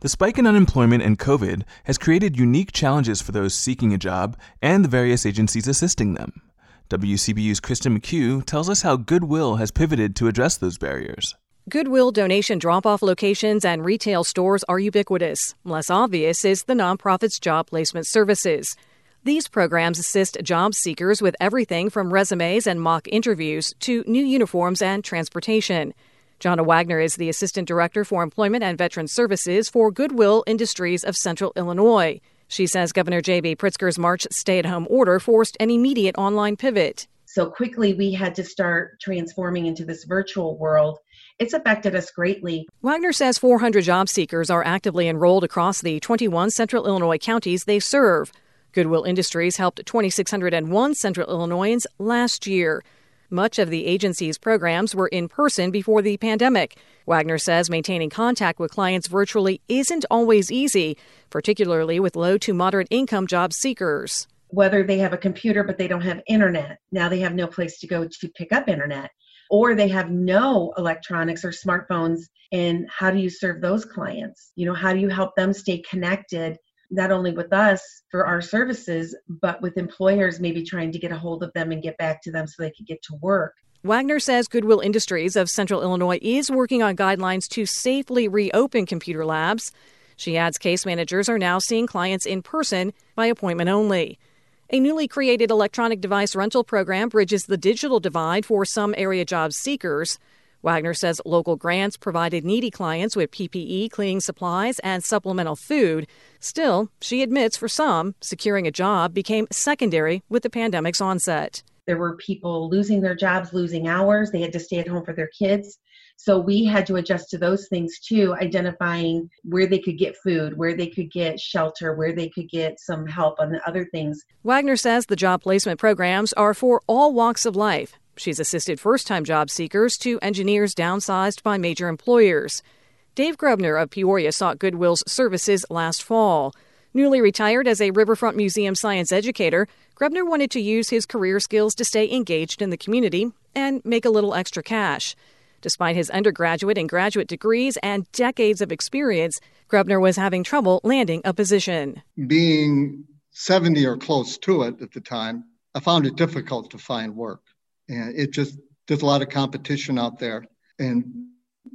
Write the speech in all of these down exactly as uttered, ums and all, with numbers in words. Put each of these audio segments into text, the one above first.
The spike in unemployment and COVID has created unique challenges for those seeking a job and the various agencies assisting them. W C B U's Kristen McHugh tells us how Goodwill has pivoted to address those barriers. Goodwill donation drop-off locations and retail stores are ubiquitous. Less obvious is the nonprofit's job placement services. These programs assist job seekers with everything from resumes and mock interviews to new uniforms and transportation. Jonna Wagner is the Assistant Director for Employment and Veterans Services for Goodwill Industries of Central Illinois. She says Governor J B. Pritzker's March stay-at-home order forced an immediate online pivot. So quickly we had to start transforming into this virtual world. It's affected us greatly. Wagner says four hundred job seekers are actively enrolled across the twenty-one Central Illinois counties they serve. Goodwill Industries helped two thousand six hundred one Central Illinoisans last year. Much of the agency's programs were in person before the pandemic. Wagner says maintaining contact with clients virtually isn't always easy, particularly with low to moderate income job seekers. Whether they have a computer but they don't have internet, now they have no place to go to pick up internet, or they have no electronics or smartphones, and how do you serve those clients? You know, how do you help them stay connected, not only with us for our services, but with employers maybe trying to get a hold of them and get back to them so they could get to work. Wagner says Goodwill Industries of Central Illinois is working on guidelines to safely reopen computer labs. She adds case managers are now seeing clients in person by appointment only. A newly created electronic device rental program bridges the digital divide for some area job seekers. Wagner says local grants provided needy clients with P P E, cleaning supplies, and supplemental food. Still, she admits for some, securing a job became secondary with the pandemic's onset. There were people losing their jobs, losing hours. They had to stay at home for their kids. So we had to adjust to those things too, identifying where they could get food, where they could get shelter, where they could get some help on the other things. Wagner says the job placement programs are for all walks of life. She's assisted first-time job seekers to engineers downsized by major employers. Dave Grubner of Peoria sought Goodwill's services last fall. Newly retired as a Riverfront Museum science educator, Grubner wanted to use his career skills to stay engaged in the community and make a little extra cash. Despite his undergraduate and graduate degrees and decades of experience, Grubner was having trouble landing a position. Being seventy or close to it at the time, I found it difficult to find work. And it just, there's a lot of competition out there. And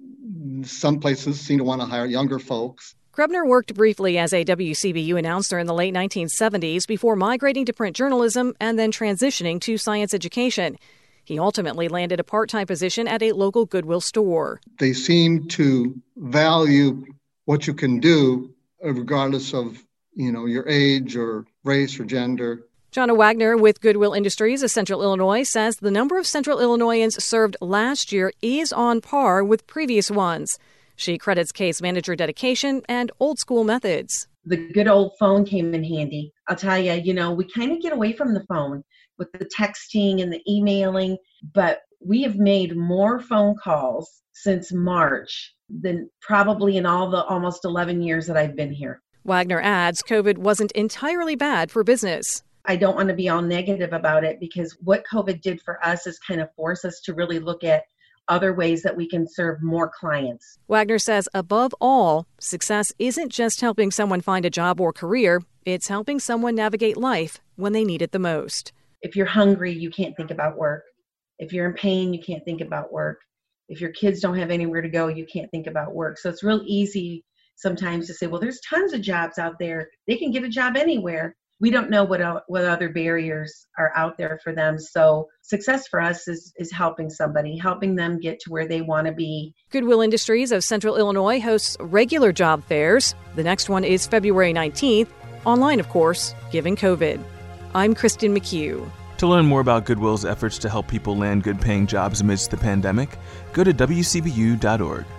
some places seem to want to hire younger folks. Grubner worked briefly as a W C B U announcer in the late nineteen seventies before migrating to print journalism and then transitioning to science education. He ultimately landed a part-time position at a local Goodwill store. They seem to value what you can do regardless of, you know, your age or race or gender. Jonna Wagner with Goodwill Industries of Central Illinois says the number of Central Illinoisans served last year is on par with previous ones. She credits case manager dedication and old-school methods. The good old phone came in handy. I'll tell you, you know, we kind of get away from the phone with the texting and the emailing, but we have made more phone calls since March than probably in all the almost eleven years that I've been here. Wagner adds COVID wasn't entirely bad for business. I don't want to be all negative about it because what COVID did for us is kind of force us to really look at other ways that we can serve more clients. Wagner says, above all, success isn't just helping someone find a job or career, it's helping someone navigate life when they need it the most. If you're hungry, you can't think about work. If you're in pain, you can't think about work. If your kids don't have anywhere to go, you can't think about work. So it's real easy sometimes to say, well, there's tons of jobs out there. They can get a job anywhere. We don't know what what other barriers are out there for them. So success for us is, is helping somebody, helping them get to where they want to be. Goodwill Industries of Central Illinois hosts regular job fairs. The next one is February nineteenth. Online, of course, given COVID. I'm Kristen McHugh. To learn more about Goodwill's efforts to help people land good-paying jobs amidst the pandemic, go to W C B U dot org.